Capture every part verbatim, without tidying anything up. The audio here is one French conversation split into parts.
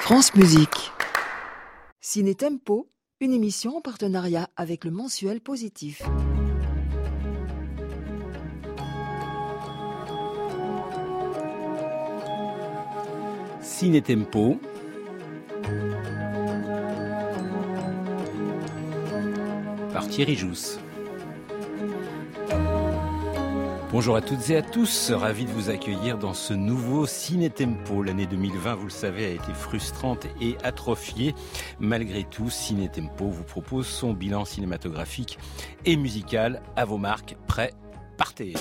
France Musique. Ciné Tempo, une émission en partenariat avec le mensuel Positif. Ciné Tempo. Par Thierry Jousse. Bonjour à toutes et à tous, ravi de vous accueillir dans ce nouveau Ciné Tempo. L'année deux mille vingt, vous le savez, a été frustrante et atrophiée. Malgré tout, Ciné Tempo vous propose son bilan cinématographique et musical. À vos marques, prêts, partez!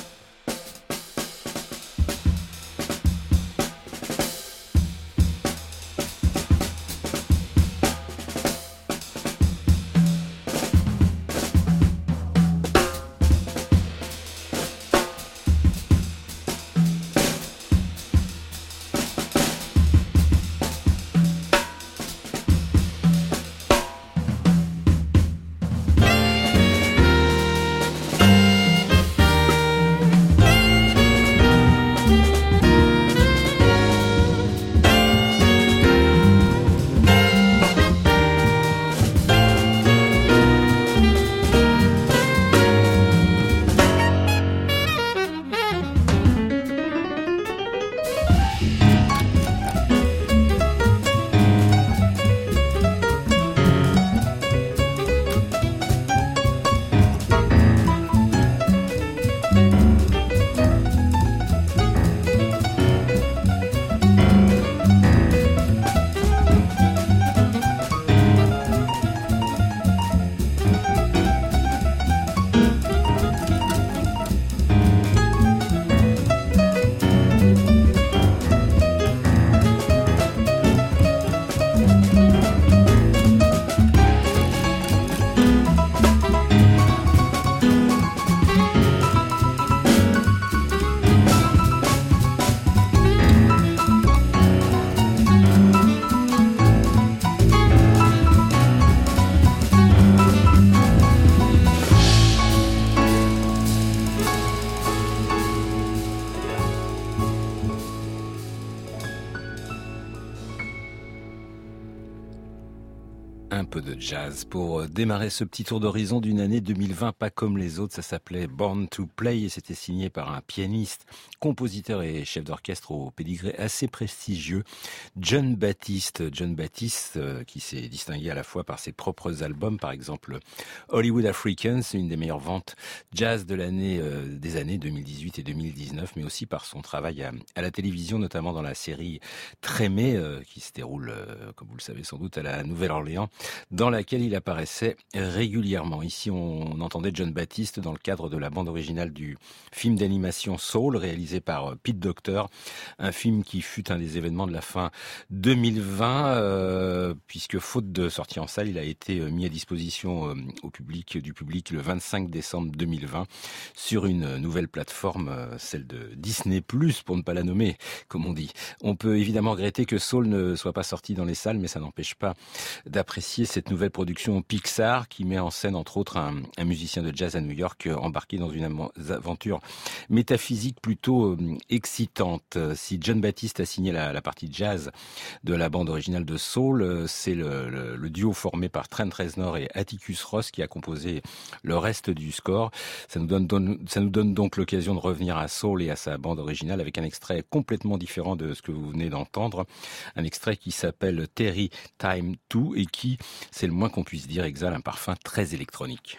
Un peu de jazz pour démarrer ce petit tour d'horizon d'une année deux mille vingt pas comme les autres. Ça s'appelait Born to Play et c'était signé par un pianiste, compositeur et chef d'orchestre au pédigré assez prestigieux, Jon Batiste. Jon Batiste euh, qui s'est distingué à la fois par ses propres albums, par exemple Hollywood Africans, une des meilleures ventes jazz de l'année euh, des années deux mille dix-huit et deux mille dix-neuf, mais aussi par son travail à, à la télévision, notamment dans la série Trémé, euh, qui se déroule, euh, comme vous le savez sans doute, à la Nouvelle-Orléans, dans laquelle il apparaissait régulièrement. Ici, on entendait Jon Batiste dans le cadre de la bande originale du film d'animation Soul, réalisé par Pete Docter, un film qui fut un des événements de la fin deux mille vingt, euh, puisque faute de sortie en salle, il a été mis à disposition euh, au public, du public le vingt-cinq décembre deux mille vingt sur une nouvelle plateforme, euh, celle de Disney plus, pour ne pas la nommer, comme on dit. On peut évidemment regretter que Soul ne soit pas sorti dans les salles, mais ça n'empêche pas d'apprécier cette nouvelle production Pixar qui met en scène entre autres un, un musicien de jazz à New York embarqué dans une aventure métaphysique plutôt euh, excitante. Si Jon Batiste a signé la, la partie jazz de la bande originale de Soul, c'est le, le, le duo formé par Trent Reznor et Atticus Ross qui a composé le reste du score. Ça nous donne, donne, ça nous donne donc l'occasion de revenir à Soul et à sa bande originale avec un extrait complètement différent de ce que vous venez d'entendre. Un extrait qui s'appelle Terry Time deux et qui, c'est le moins qu'on puisse dire, exhale un parfum très électronique.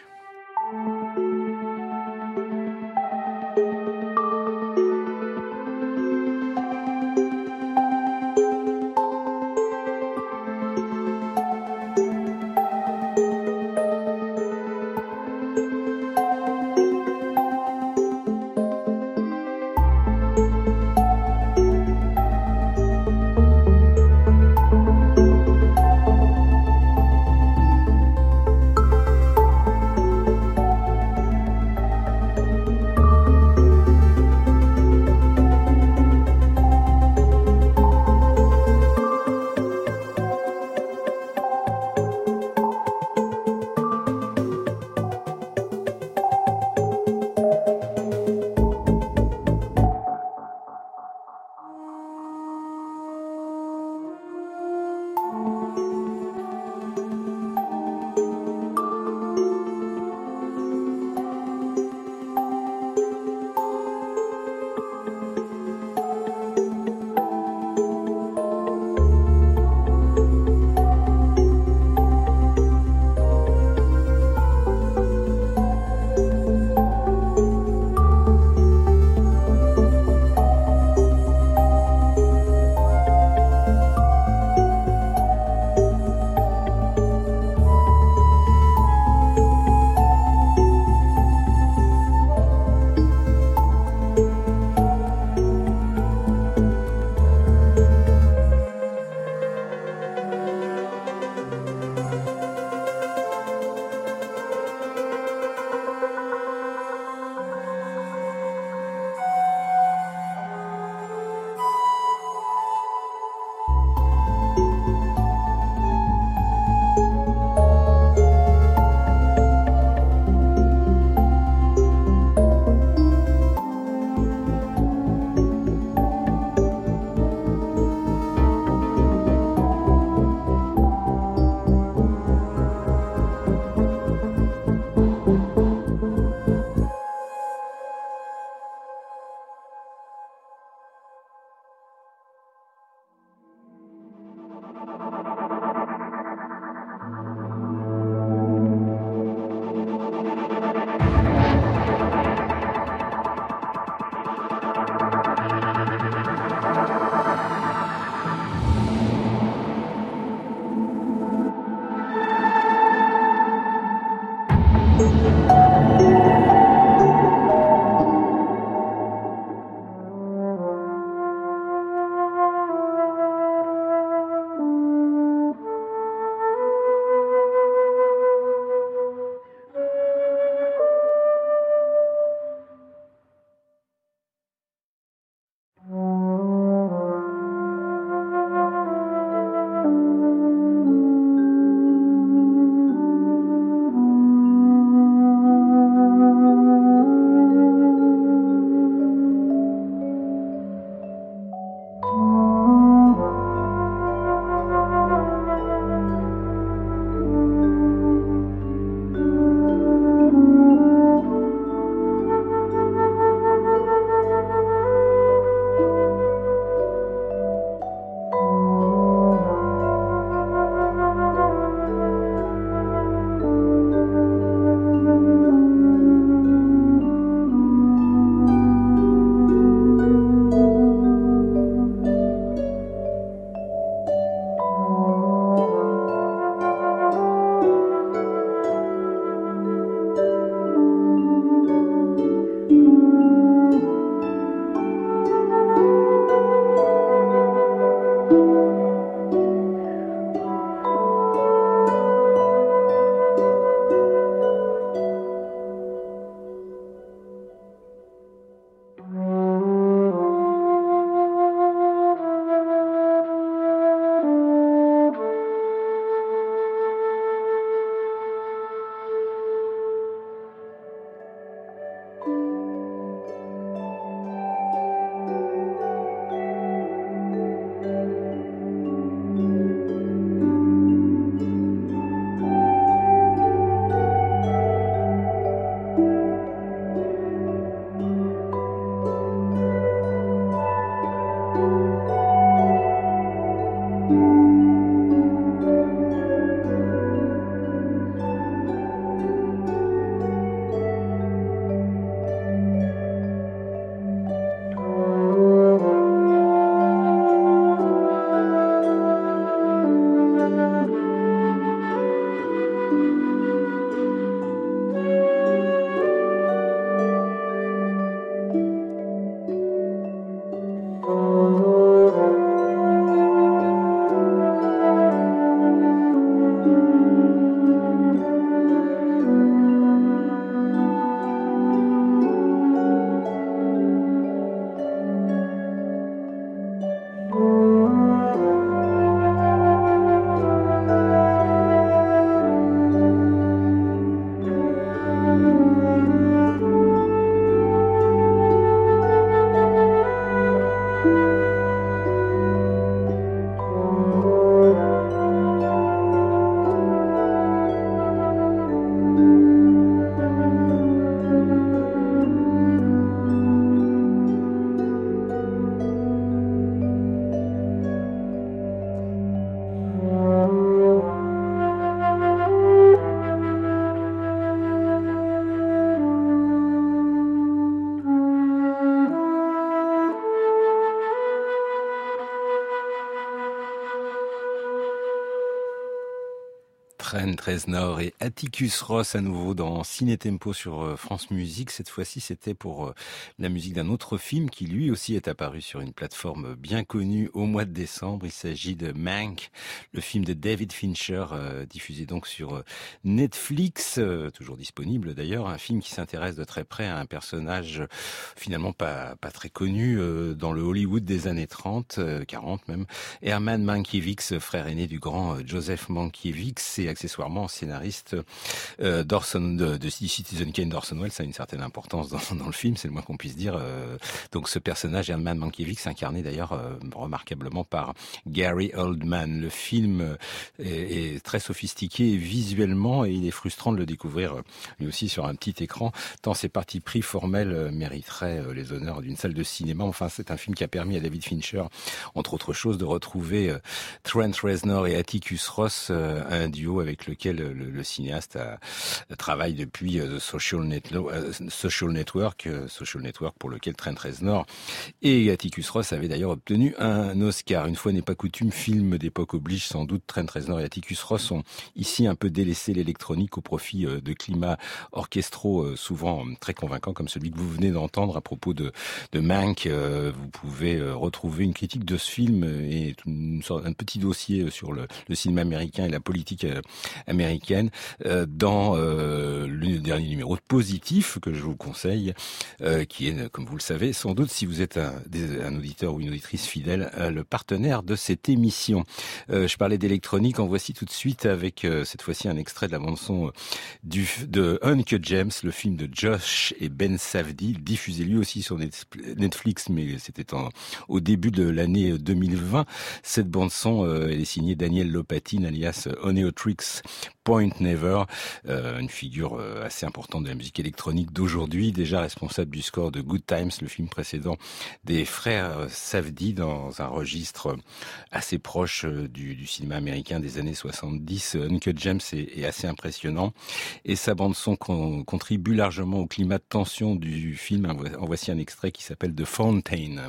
Trent Reznor et Atticus Ross à nouveau dans Ciné Tempo sur France Musique. Cette fois-ci, c'était pour la musique d'un autre film qui lui aussi est apparu sur une plateforme bien connue au mois de décembre. Il s'agit de Mank, le film de David Fincher, euh, diffusé donc sur Netflix, euh, toujours disponible d'ailleurs. Un film qui s'intéresse de très près à un personnage finalement pas, pas très connu euh, dans le Hollywood des années trente, euh, quarante même. Herman Mankiewicz, frère aîné du grand Joseph Mankiewicz, et accessoirement scénariste euh, d'Orson, de, de Citizen Kane d'Orson Welles. Ça a une certaine importance dans, dans le film, c'est le moins qu'on puisse dire. Euh, donc ce personnage, Herman Mankiewicz, incarné d'ailleurs euh, remarquablement par Gary Oldman. Le film est, est très sophistiqué visuellement et il est frustrant de le découvrir euh, lui aussi sur un petit écran, tant ses parties pris formels euh, mériteraient euh, les honneurs d'une salle de cinéma. Enfin, c'est un film qui a permis à David Fincher, entre autres choses, de retrouver euh, Trent Reznor et Atticus Ross, euh, un duo avec lequel le, le cinéaste a, a, travaille depuis euh, The Social, Netlo- euh, Social Network, euh, Social Network pour lequel Trent Reznor et Atticus Ross avaient d'ailleurs obtenu un Oscar. Une fois n'est pas coutume, film d'époque oblige sans doute, Trent Reznor et Atticus Ross ont ici un peu délaissé l'électronique au profit euh, de climats orchestraux euh, souvent euh, très convaincants comme celui que vous venez d'entendre à propos de, de Mank. Euh, vous pouvez euh, retrouver une critique de ce film et une sorte, un petit dossier sur le, le cinéma américain et la politique euh, américaine euh, dans euh, le dernier numéro de Positif que je vous conseille, euh, qui est, comme vous le savez, sans doute si vous êtes un, un auditeur ou une auditrice fidèle, euh, le partenaire de cette émission. Euh, je parlais d'électronique, en voici tout de suite avec euh, cette fois-ci un extrait de la bande-son euh, du, de Uncut Gems, le film de Josh et Ben Safdie, diffusé lui aussi sur Netflix, mais c'était en, au début de l'année deux mille vingt. Cette bande-son, euh, elle est signée Daniel Lopatin, alias Oneotrix Point Never, euh, une figure euh, assez importante de la musique électronique d'aujourd'hui, déjà responsable du score de Good Times, le film précédent des frères Safdie, dans un registre assez proche du, du cinéma américain des années soixante-dix. Uncut Gems est, est assez impressionnant et sa bande-son con, contribue largement au climat de tension du film. En voici un extrait qui s'appelle The Fountain.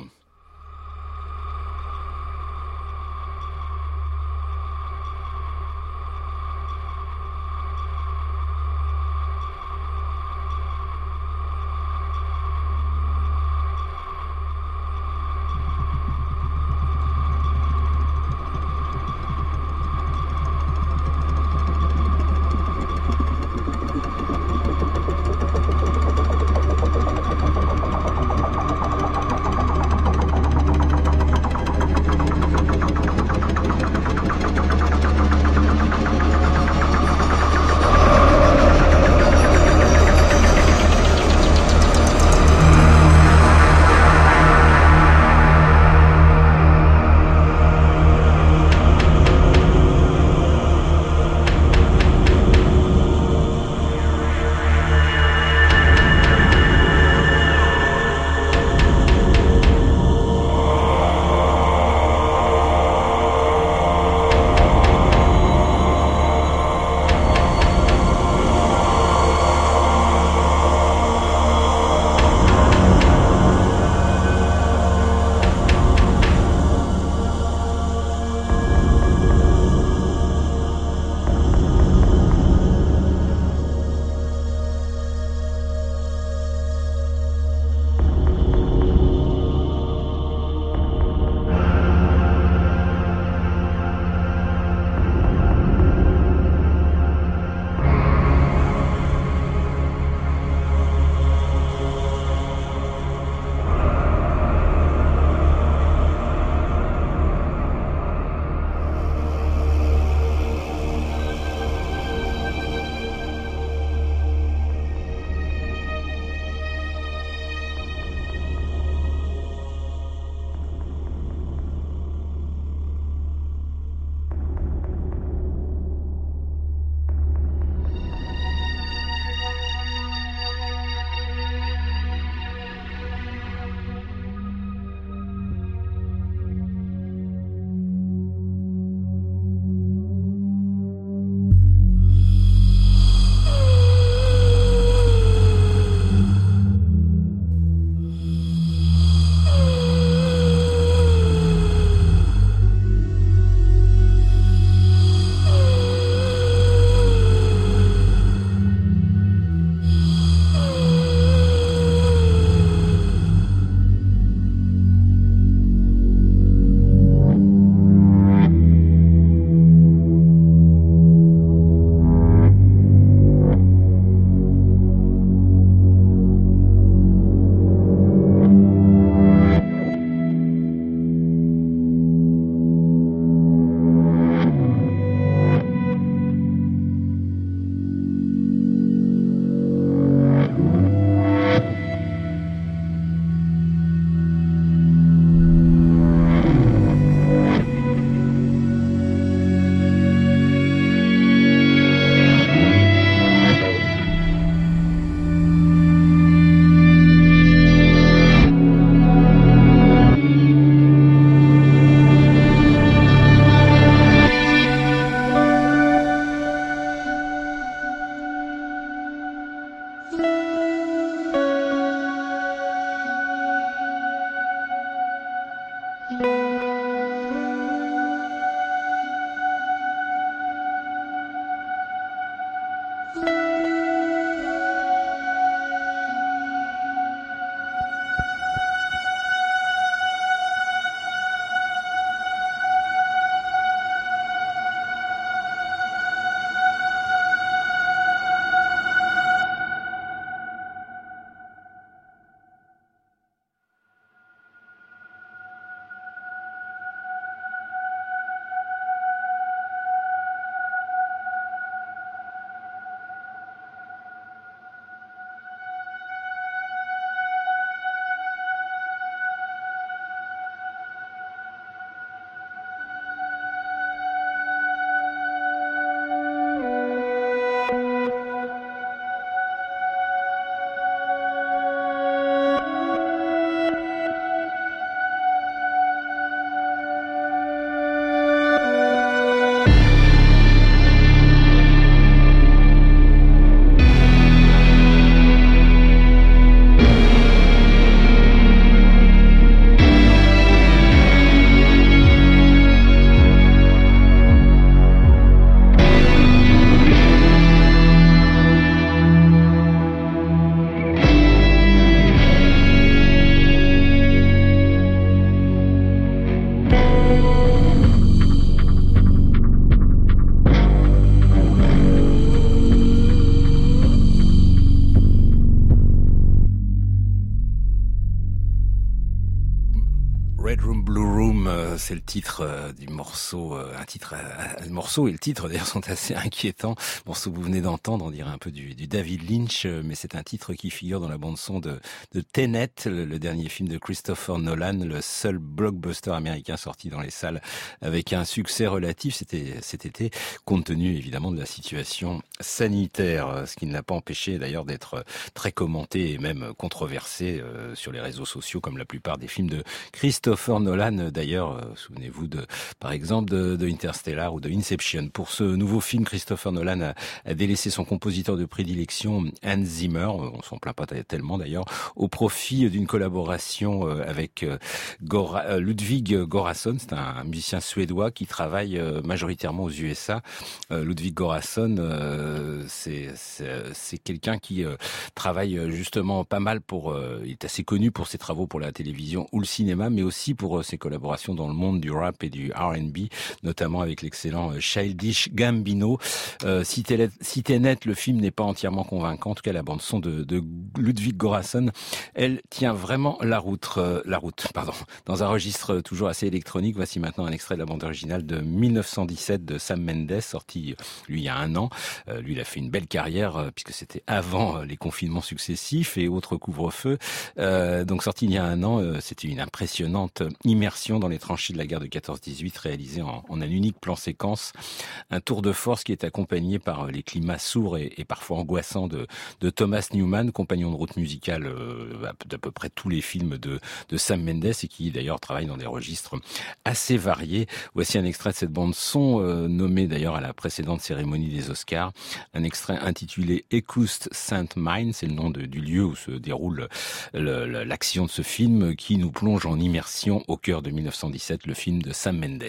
c'est le titre euh, du morceau. Euh, un titre, euh, le morceau et le titre d'ailleurs sont assez inquiétants. Le morceau que vous venez d'entendre, on dirait un peu du, du David Lynch, euh, mais c'est un titre qui figure dans la bande son de, de Tenet, le, le dernier film de Christopher Nolan, le seul blockbuster américain sorti dans les salles avec un succès relatif. C'était cet été, compte tenu évidemment de la situation sanitaire, ce qui ne l'a pas empêché d'ailleurs d'être très commenté et même controversé euh, sur les réseaux sociaux, comme la plupart des films de Christopher Nolan. D'ailleurs, euh, souvenez-vous de, par exemple, de, de Interstellar ou de Inception. Pour ce nouveau film, Christopher Nolan a, a délaissé son compositeur de prédilection, Hans Zimmer, on s'en plaint pas tellement d'ailleurs, au profit d'une collaboration euh, avec euh, Gora, euh, Ludwig Göransson. C'est un musicien suédois qui travaille euh, majoritairement aux U S A. Euh, Ludwig Göransson, euh, c'est, c'est, c'est quelqu'un qui euh, travaille justement pas mal pour, euh, il est assez connu pour ses travaux pour la télévision ou le cinéma, mais aussi pour euh, ses collaborations dans le monde du rap et du R and B, notamment avec l'excellent euh, Childish Gambino. Euh, si Tenet, le film n'est pas entièrement convaincant, en tout cas la bande son de, de Ludwig Göransson, elle tient vraiment la route, euh, la route, pardon, dans un registre toujours assez électronique. Voici maintenant un extrait de la bande originale de mille neuf cent dix-sept de Sam Mendes, sorti lui il y a un an. Euh, lui il a fait une belle carrière euh, puisque c'était avant euh, les confinements successifs et autres couvre-feux. Euh, donc sorti il y a un an, euh, c'était une impressionnante immersion dans les tranchées de la guerre de quatorze dix-huit réalisée en, en un unique plan séquence. Un tour de force qui est accompagné par les climats sourds et, et parfois angoissants de, de Thomas Newman, compagnon de route musicale euh, d'à peu près tous les films de, de Sam Mendes et qui d'ailleurs travaille dans des registres assez variés. Voici un extrait de cette bande son euh, nommée d'ailleurs à la précédente cérémonie des Oscars. Un extrait intitulé Ecoust Saint Mine, c'est le nom de, du lieu où se déroule le, le, l'action de ce film qui nous plonge en immersion au cœur de mille neuf cent dix-sept, le film de Sam Mendes.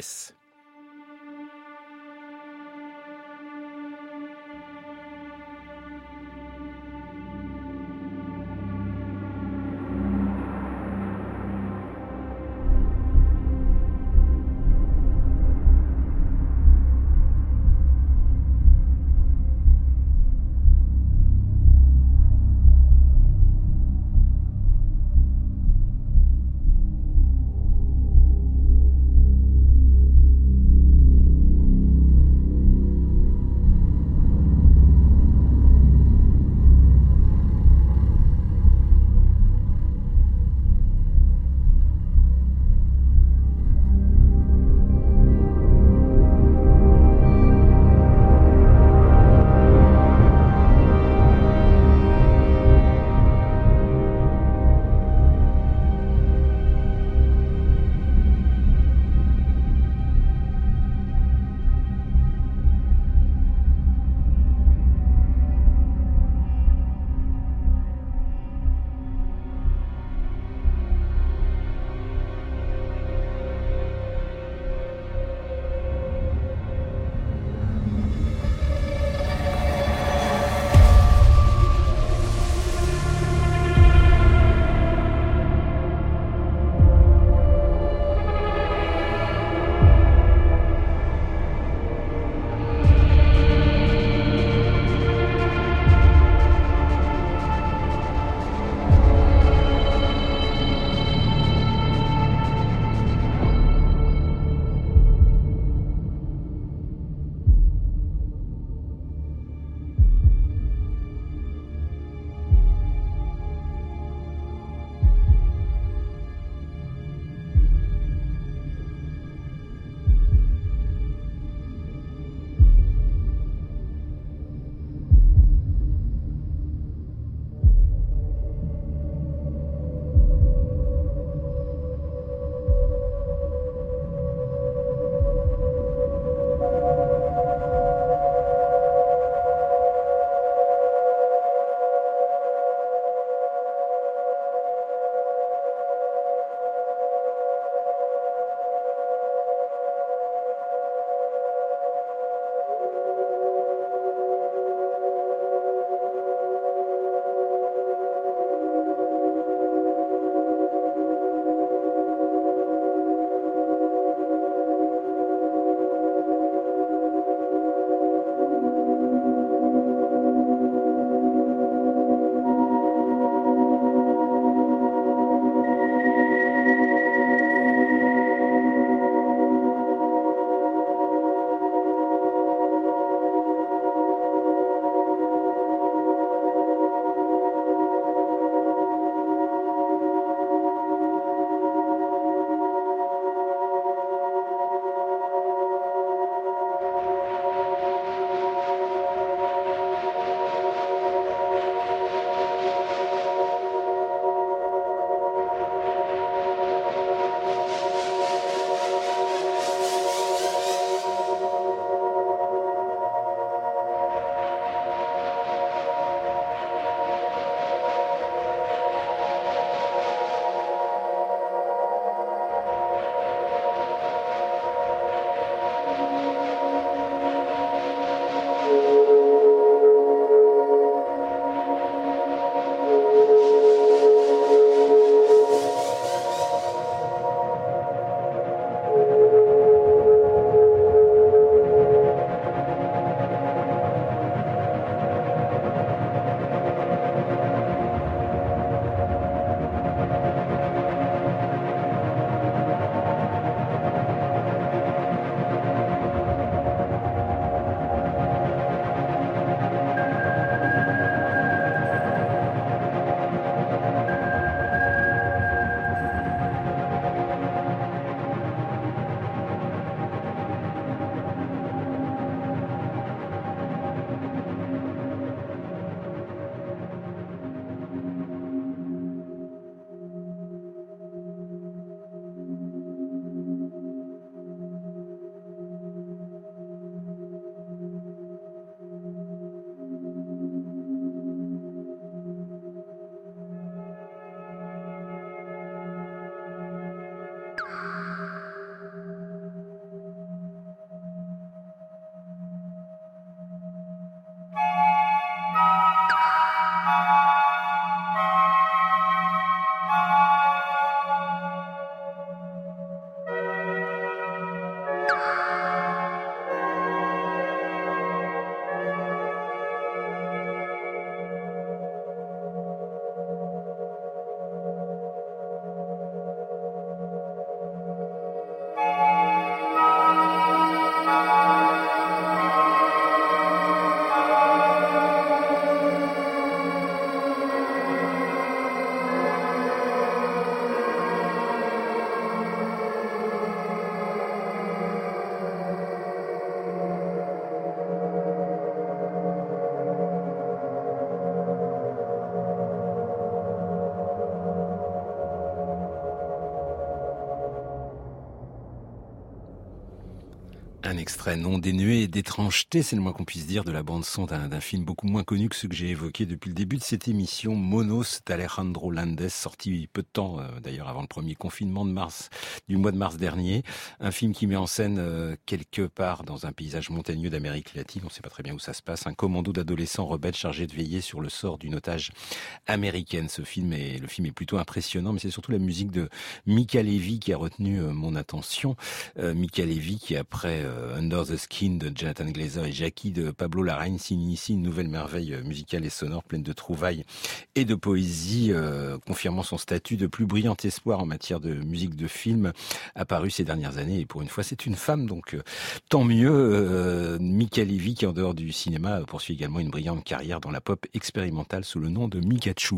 Un extrait non dénué d'étrangeté, c'est le moins qu'on puisse dire, de la bande-son d'un, d'un film beaucoup moins connu que ceux que j'ai évoqués depuis le début de cette émission, Monos d'Alejandro Landes, sorti peu de temps euh, d'ailleurs avant le premier confinement de mars, du mois de mars dernier. Un film qui met en scène euh, quelque part dans un paysage montagneux d'Amérique latine, on ne sait pas très bien où ça se passe, un commando d'adolescents rebelles chargés de veiller sur le sort d'une otage américaine. Ce film est, le film est plutôt impressionnant, mais c'est surtout la musique de Mica Levi qui a retenu euh, mon attention. Euh, Mica Levi qui après euh, Under the Skin de Jonathan Glazer et Jackie de Pablo Larraín signe ici une nouvelle merveille musicale et sonore pleine de trouvailles et de poésie, euh, confirmant son statut de plus brillant espoir en matière de musique de film apparu ces dernières années. Et pour une fois, c'est une femme, donc euh, tant mieux. Euh, Mica Levi, qui en dehors du cinéma poursuit également une brillante carrière dans la pop expérimentale sous le nom de Mikachu.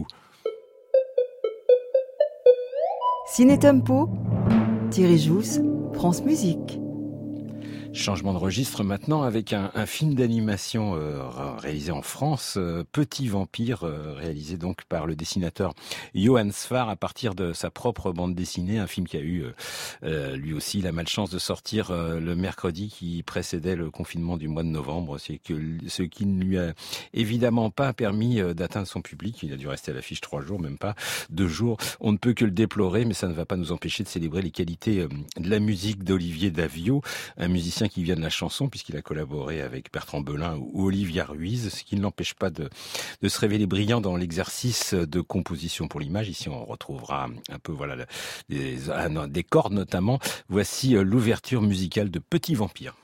Ciné Tempo, Thierry Jousse, France Musique. Changement de registre maintenant avec un, un film d'animation euh, réalisé en France, euh, Petit Vampire, euh, réalisé donc par le dessinateur Johan Sfar à partir de sa propre bande dessinée, un film qui a eu euh, euh, lui aussi la malchance de sortir euh, le mercredi qui précédait le confinement du mois de novembre, c'est que ce qui ne lui a évidemment pas permis euh, d'atteindre son public. Il a dû rester à l'affiche trois jours, même pas deux jours. On ne peut que le déplorer, mais ça ne va pas nous empêcher de célébrer les qualités euh, de la musique d'Olivier Davio, un musicien qui vient de la chanson puisqu'il a collaboré avec Bertrand Belin ou Olivia Ruiz, ce qui ne l'empêche pas de, de se révéler brillant dans l'exercice de composition pour l'image. Ici, on retrouvera un peu voilà des, des cordes notamment. Voici l'ouverture musicale de Petit Vampire.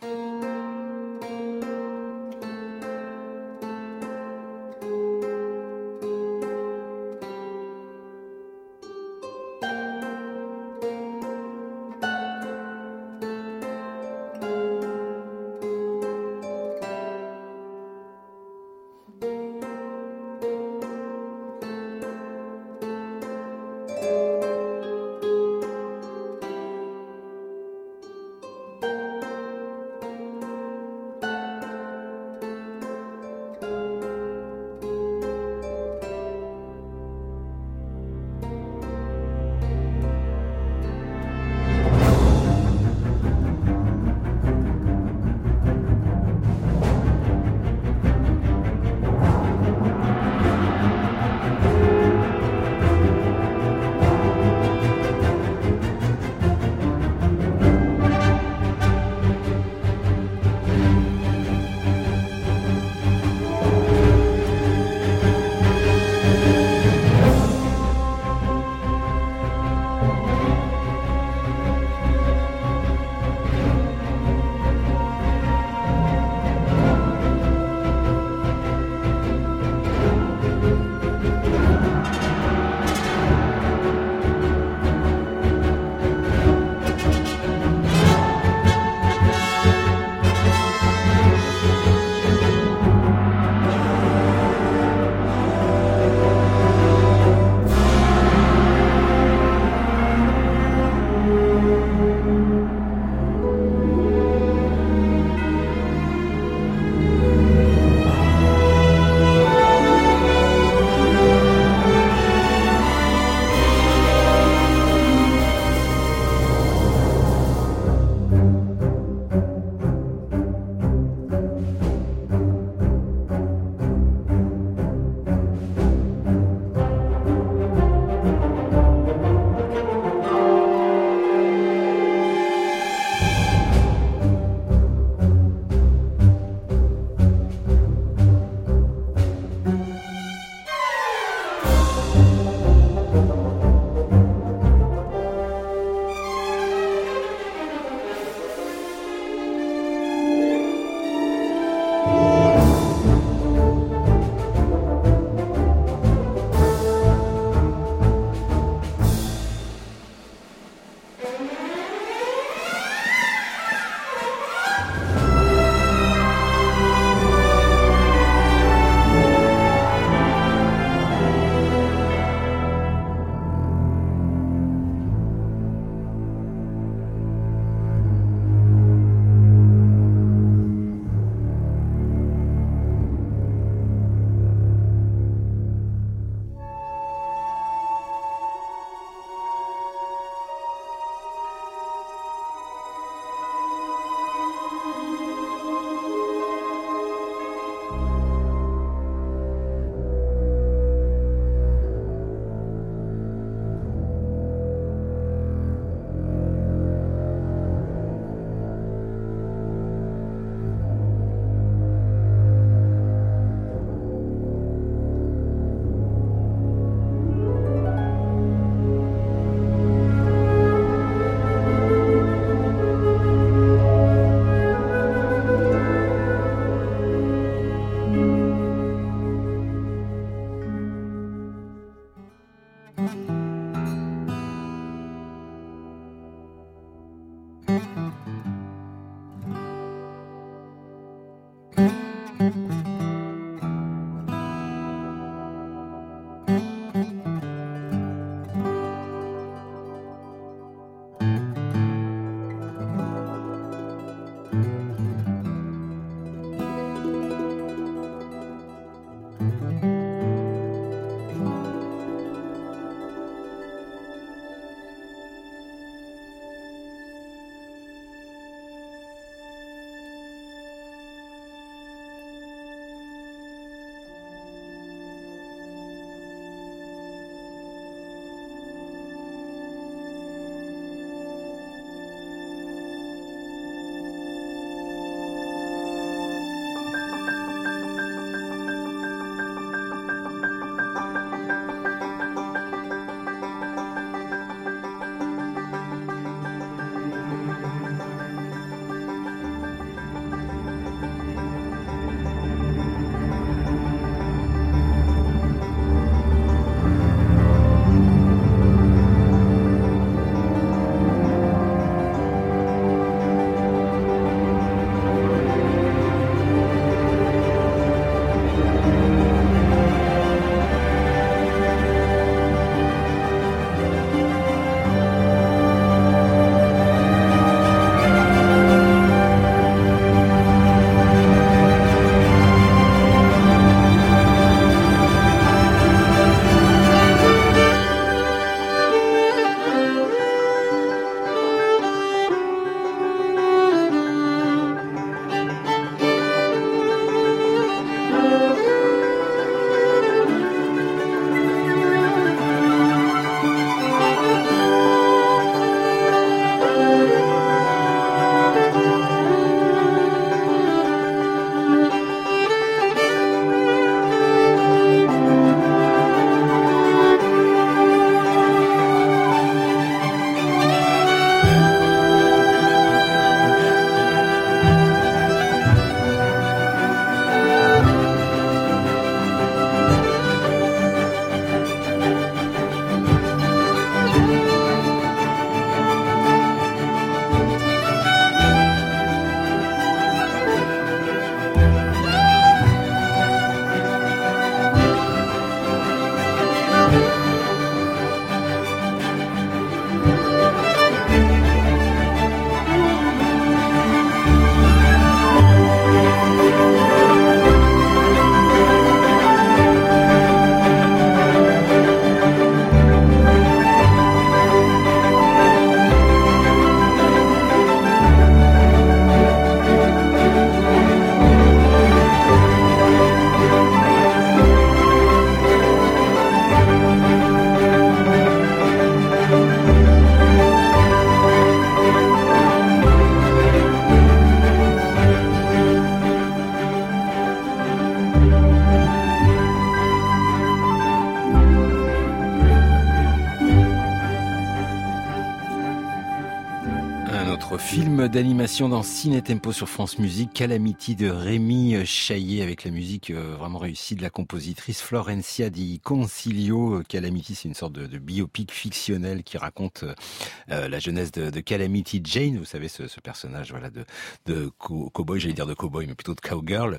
Film d'animation dans Ciné Tempo sur France Musique, Calamity de Rémi Chaillet avec la musique vraiment réussie de la compositrice Florencia Di Concilio. Calamity, c'est une sorte de, de biopic fictionnel qui raconte euh, la jeunesse de, de Calamity Jane. Vous savez, ce, ce personnage voilà de, de co- cowboy, j'allais dire de cowboy, mais plutôt de cowgirl,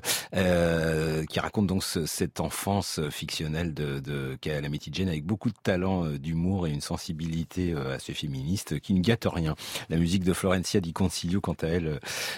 euh, qui raconte donc ce, cette enfance fictionnelle de, de Calamity Jane avec beaucoup de talent, euh, d'humour et une sensibilité euh, assez féministe qui ne gâte rien. La musique de Florencia Di Concilio, quant à elle,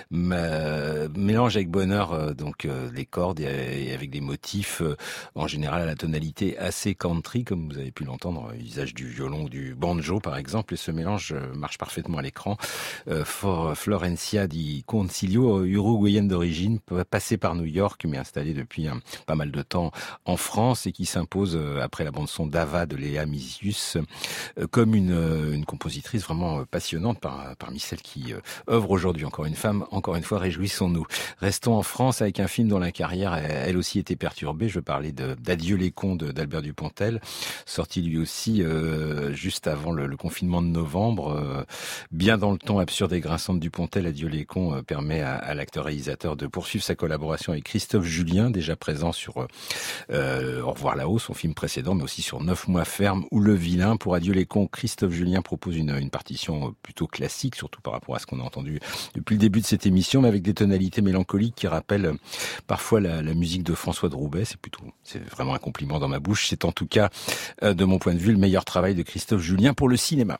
euh, mélange avec bonheur euh, donc euh, les cordes et, et avec des motifs euh, en général à la tonalité assez country, comme vous avez pu l'entendre, l'usage du violon ou du banjo par exemple, et ce mélange euh, marche parfaitement à l'écran. Euh, for Florencia Di Concilio, uruguayenne d'origine, passée par New York mais installée depuis un, pas mal de temps en France et qui s'impose euh, après la bande son d'Ava de Léa Misius euh, comme une, euh, une compositrice vraiment passionnante par, parmi celles qui euh, œuvrent aujourd'hui. Encore une femme, encore une fois, réjouissons-nous. Restons en France avec un film dont la carrière a elle aussi été perturbée. Je parlais de, d'Adieu les cons de, d'Albert Dupontel, sorti lui aussi euh, juste avant le, le confinement de novembre. Euh, bien dans le ton absurde et grinçant de Dupontel, Adieu les cons euh, permet à, à l'acteur-réalisateur de poursuivre sa collaboration avec Christophe Julien, déjà présent sur euh, Au revoir là-haut, son film précédent, mais aussi sur Neuf mois ferme ou Le vilain. Pour Adieu les cons, Christophe Julien propose une, une partition plutôt classique, surtout par rapport à ce qu'on a entendu entendu depuis le début de cette émission, mais avec des tonalités mélancoliques qui rappellent parfois la, la musique de François de Roubaix. C'est plutôt, c'est vraiment un compliment dans ma bouche. C'est en tout cas, de mon point de vue, le meilleur travail de Christophe Julien pour le cinéma.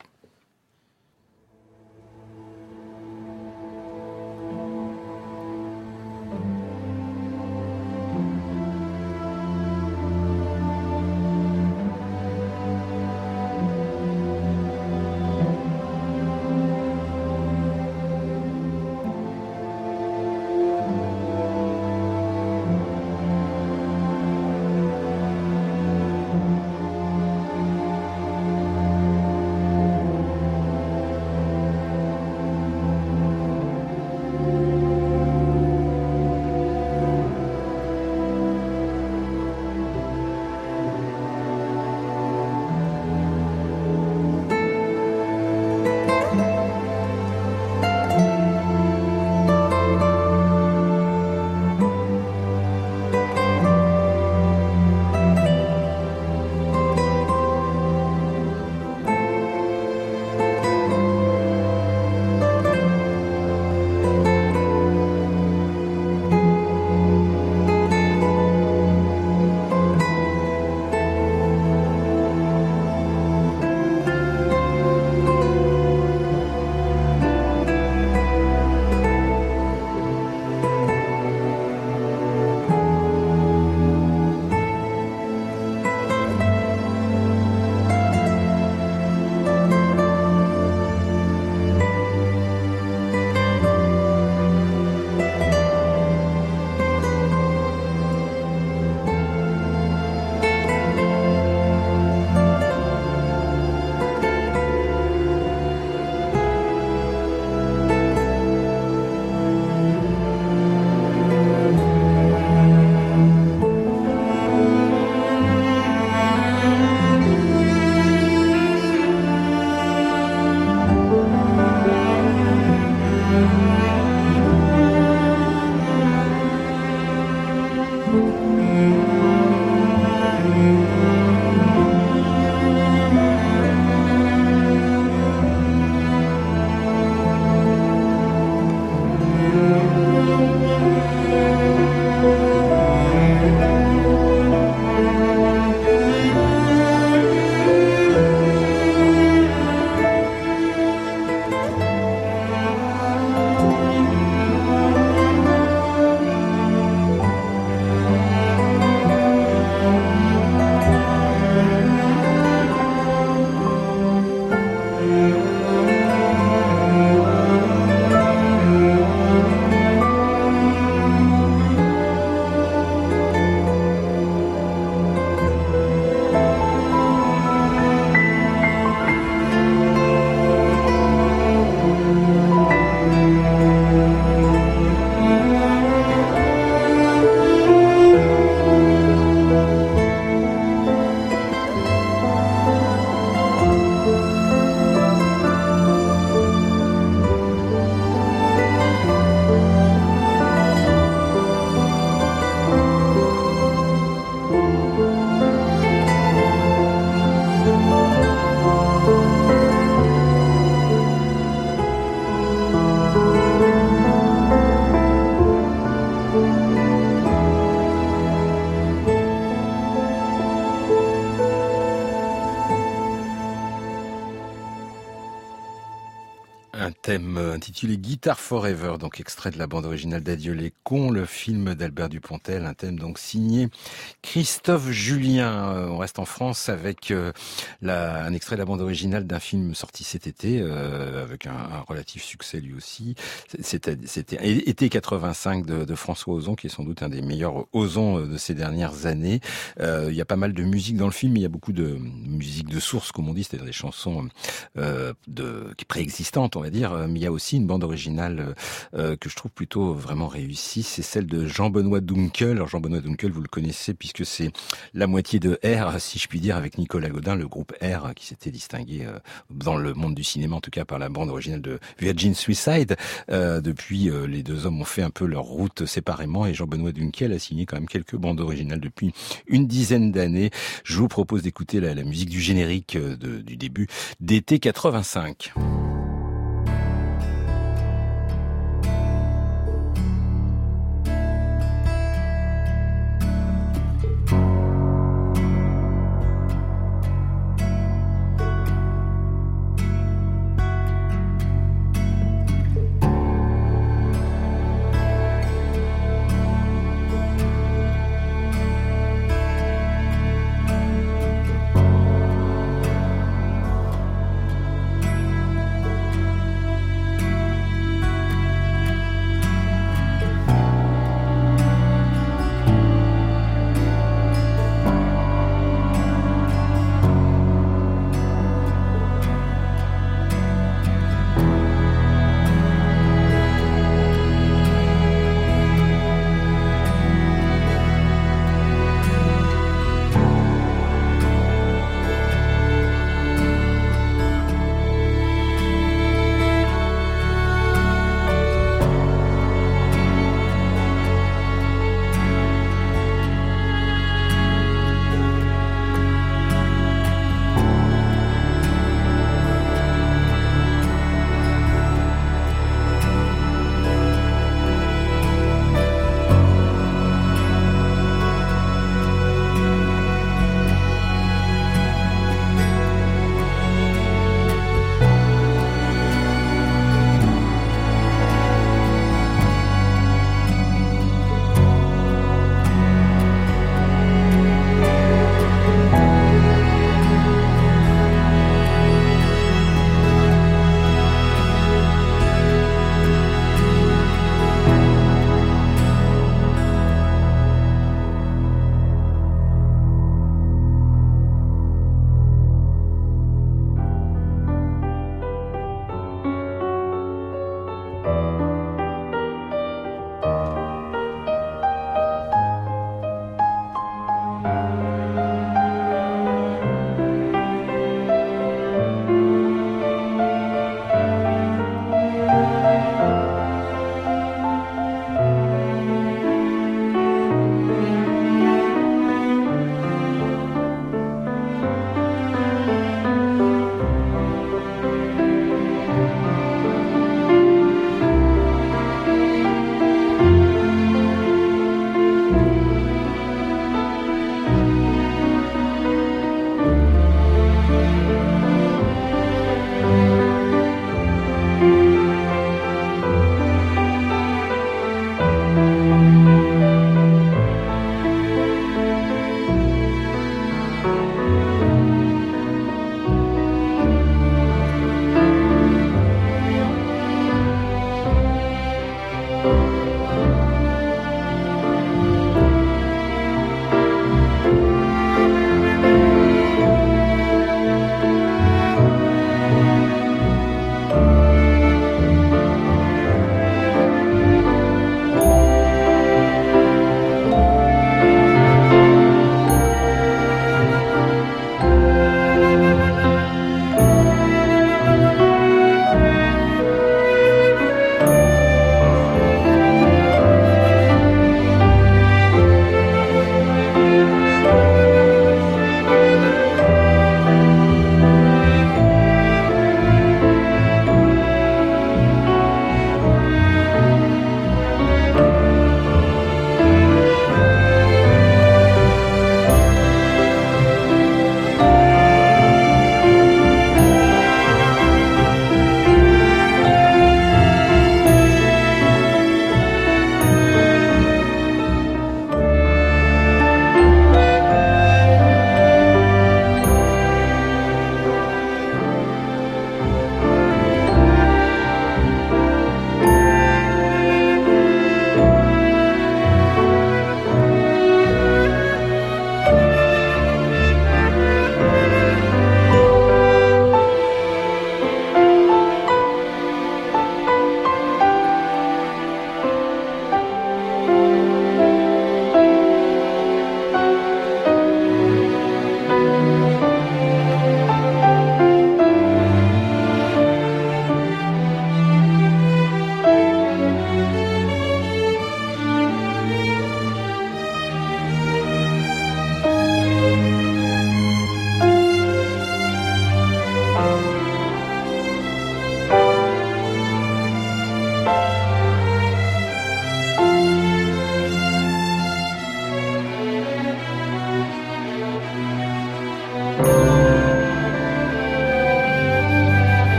Un thème intitulé Guitar Forever, donc extrait de la bande originale d'Adieu les cons, le film d'Albert Dupontel, un thème donc signé Christophe Julien. On reste en France avec euh, la, un extrait de la bande originale d'un film sorti cet été, euh, avec un, un relatif succès lui aussi. C'était, c'était Été quatre-vingt-cinq de, de François Ozon, qui est sans doute un des meilleurs Ozon de ces dernières années. Euh, il y a pas mal de musique dans le film, mais il y a beaucoup de musique de source, comme on dit, c'est-à-dire des chansons euh, de, préexistantes, on va dire. Mais il y a aussi une bande originale euh, que je trouve plutôt vraiment réussie, c'est celle de Jean-Benoît Dunkel. Alors Jean-Benoît Dunkel, vous le connaissez puisque c'est la moitié de R, si je puis dire, avec Nicolas Godin, le groupe R, qui s'était distingué euh, dans le monde du cinéma, en tout cas par la bande originale de Virgin Suicide. Euh, depuis, euh, les deux hommes ont fait un peu leur route séparément et Jean-Benoît Dunkel a signé quand même quelques bandes originales depuis une dizaine d'années. Je vous propose d'écouter la, la musique du générique de, du début d'Été quatre-vingt-cinq.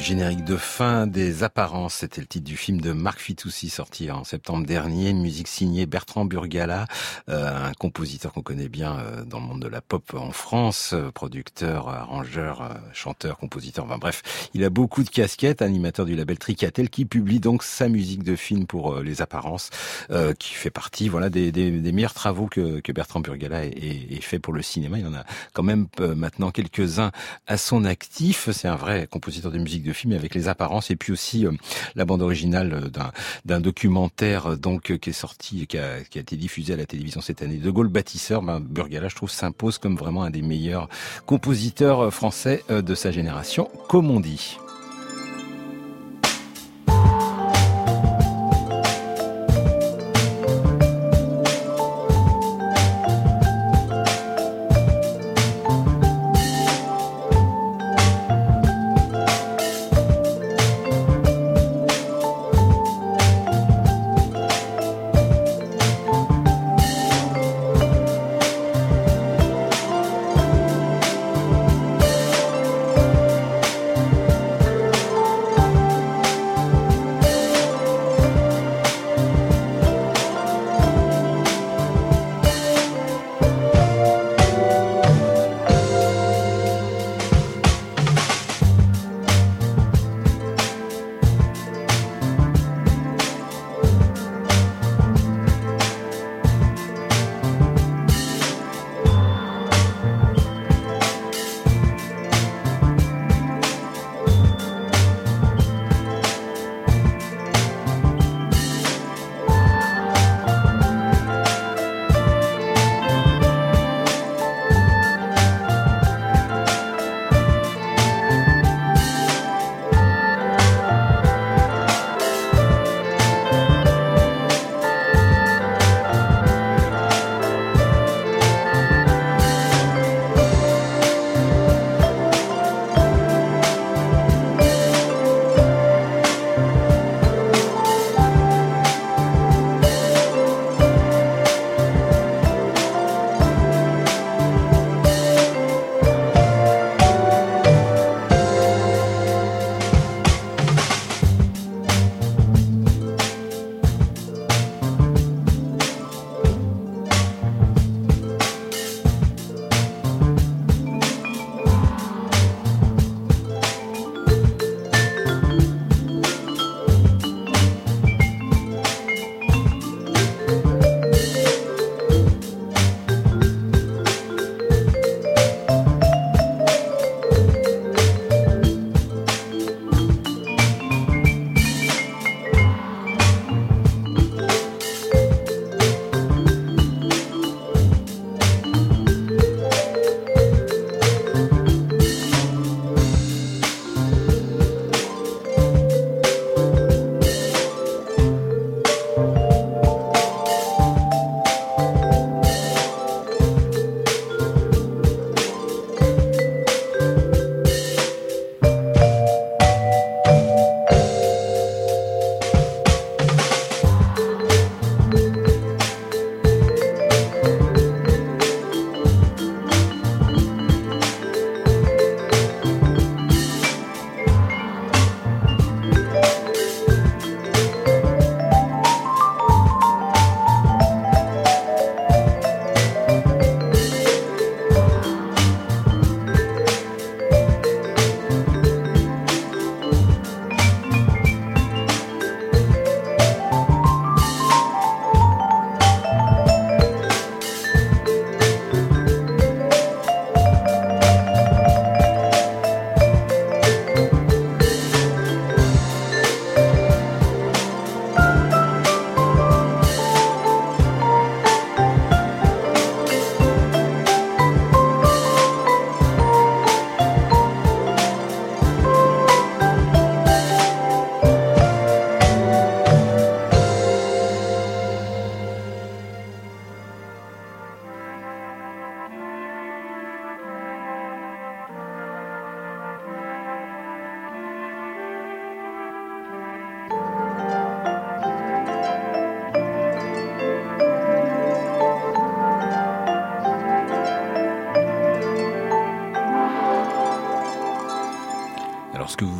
générique de fin des Apparences, c'était le titre du film de Marc Fitoussi sorti en septembre dernier, une musique signée Bertrand Burgala, euh, un compositeur qu'on connaît bien euh, dans le monde de la pop en France, euh, producteur, arrangeur, euh, chanteur, compositeur, enfin bref, il a beaucoup de casquettes, animateur du label Tricatel qui publie donc sa musique de film pour euh, les Apparences, euh, qui fait partie voilà des, des, des meilleurs travaux que, que Bertrand Burgala ait, ait, ait fait pour le cinéma. Il en a quand même euh, maintenant quelques-uns à son actif. C'est un vrai compositeur de musique de film avec les Apparences et puis aussi euh, la bande originale d'un d'un documentaire euh, donc qui est sorti, qui a, qui a été diffusé à la télévision cette année. De Gaulle bâtisseur, ben, Burgala, je trouve, s'impose comme vraiment un des meilleurs compositeurs français euh, de sa génération, comme on dit.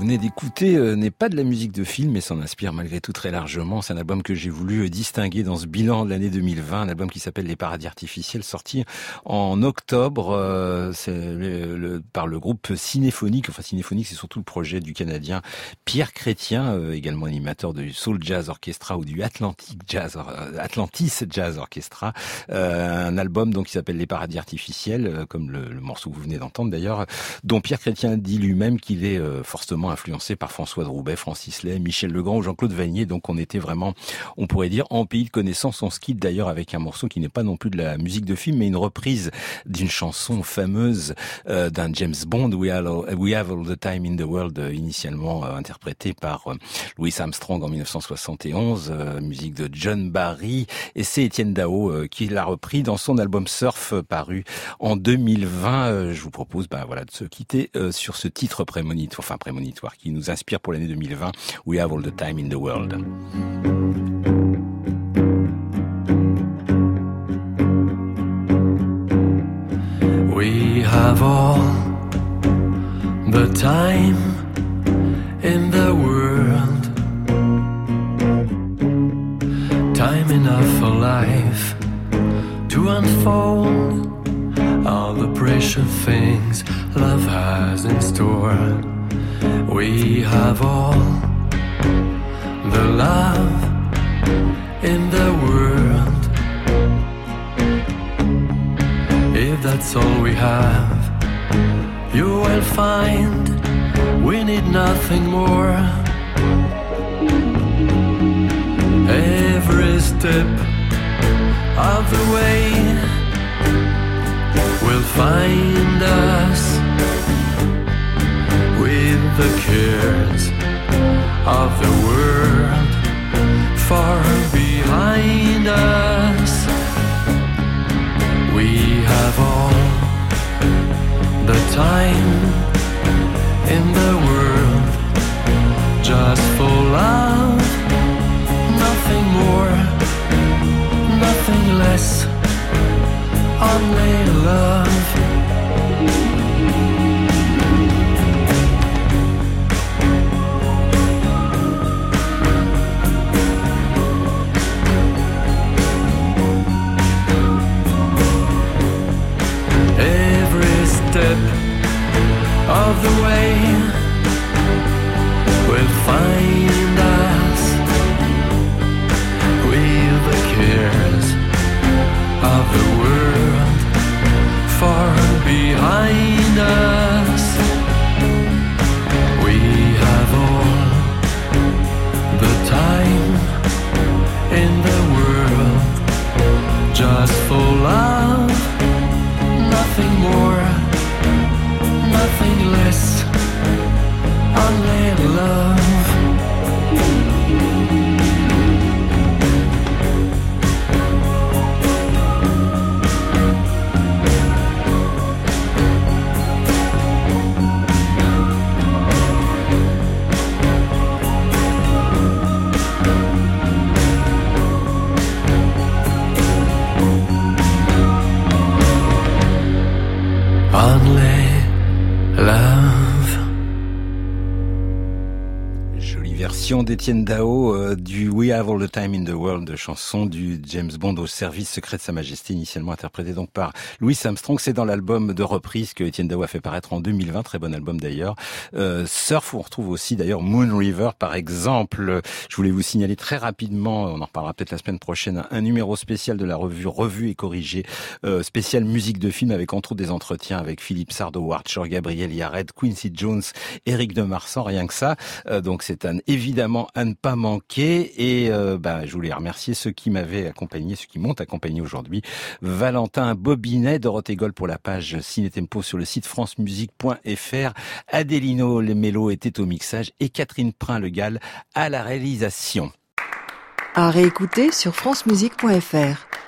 venez d'écouter euh, n'est pas de la musique de film, mais s'en inspire malgré tout très largement. C'est un album que j'ai voulu euh, distinguer dans ce bilan de l'année deux mille vingt, un album qui s'appelle Les Paradis Artificiels, sorti en octobre euh, c'est le, le, par le groupe Cinéphonique. Enfin, Cinéphonique, c'est surtout le projet du Canadien Pierre Chrétien, euh, également animateur du Soul Jazz Orchestra ou du Atlantic Jazz, euh, Atlantis Jazz Orchestra. Euh, un album donc qui s'appelle Les Paradis Artificiels, euh, comme le, le morceau que vous venez d'entendre d'ailleurs, dont Pierre Chrétien dit lui-même qu'il est euh, fortement influencé par François de Roubaix, Francis Lay, Michel Legrand ou Jean-Claude Vanier. Donc on était vraiment, on pourrait dire, en pays de connaissance. On se quitte d'ailleurs avec un morceau qui n'est pas non plus de la musique de film, mais une reprise d'une chanson fameuse euh, d'un James Bond, We Have, We Have All the Time in the World, euh, initialement euh, interprété par euh, Louis Armstrong en mille neuf cent soixante et onze, euh, musique de John Barry, et c'est Étienne Dao euh, qui l'a repris dans son album Surf euh, paru en deux mille vingt. Euh, je vous propose bah, voilà, de se quitter euh, sur ce titre prémonitoire, enfin prémonitoire, qui nous inspire pour l'année deux mille vingt, We Have All the Time in the World. We have all the time in the world, time enough for life to unfold all the precious things love has in store. We have all the love in the world. If that's all we have, you will find we need nothing more. Every step of the way will find us with the cares of the world far behind us. We have all the time in the world just for love, nothing more, nothing less, only love. Step of the way will find us with the cares of the world far behind us. We have all the time in the world just for love, nothing more, nothing less, only love. Only love. Jolie version d'Étienne Dao euh, du We Have All the Time in the World, chanson du James Bond au service secret de Sa Majesté, initialement interprétée donc par Louis Armstrong. C'est dans l'album de reprise que Étienne Dao a fait paraître en deux mille vingt, très bon album d'ailleurs. Euh, Surf, où on retrouve aussi d'ailleurs Moon River par exemple. Je voulais vous signaler très rapidement, on en reparlera peut-être la semaine prochaine, un numéro spécial de la revue Revue et Corrigée, euh, spécial musique de film, avec entre autres des entretiens avec Philippe Sardou, Howard Shore, Gabriel Yared, Quincy Jones, Éric de Marsan, rien que ça. Euh, donc c'est un évidemment à ne pas manquer. Et euh, bah, je voulais remercier ceux qui m'avaient accompagné, ceux qui m'ont accompagné aujourd'hui. Valentin Bobinet, Dorothée Gold pour la page Ciné Tempo sur le site france musique point f r, Adélino Lemello était au mixage et Catherine Prin-Le Gall à la réalisation. À réécouter sur france musique point f r.